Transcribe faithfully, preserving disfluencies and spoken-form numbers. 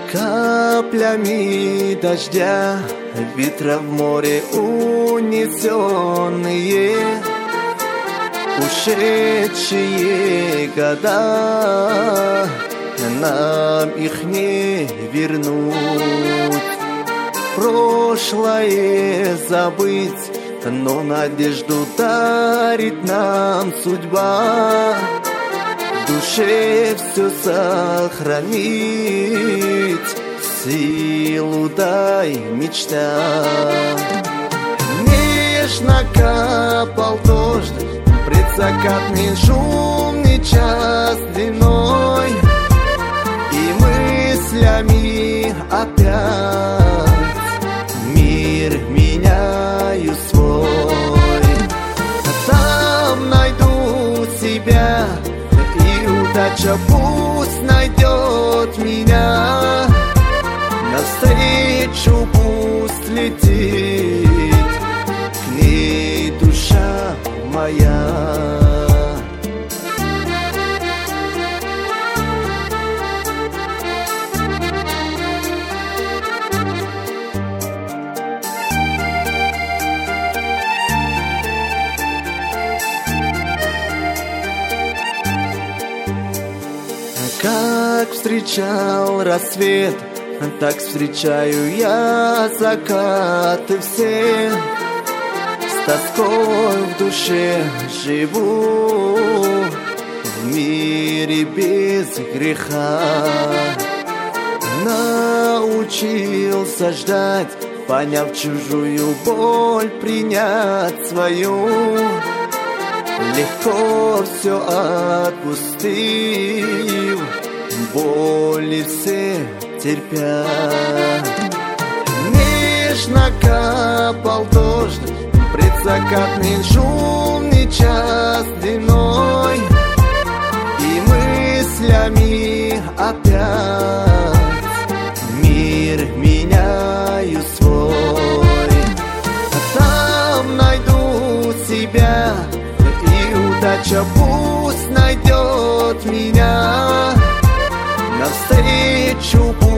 Каплями дождя, ветра в море унесенные, ушедшие года, нам их не вернуть. Прошлое забыть, но надежду дарит нам судьба. В душе все сохранить, силу дай мечта. Нежно капал дождь, предзакатный шумный час длиной, и мыслями опять мир меняю свой. Там найду себя, и удача пусть найдет меня. Навстречу пусть летит к ней душа моя. Как встречал рассвет, так встречаю я закаты все. С тоской в душе живу в мире без греха. Научился ждать, поняв чужую боль, принять свою. Легко все отпустив, боли все терпя. Нежно капал дождь, предзакатный шумный час длиной, и мыслями опять мир меняю свой. Там найду себя, и удача пусть найдет меня. Навстречу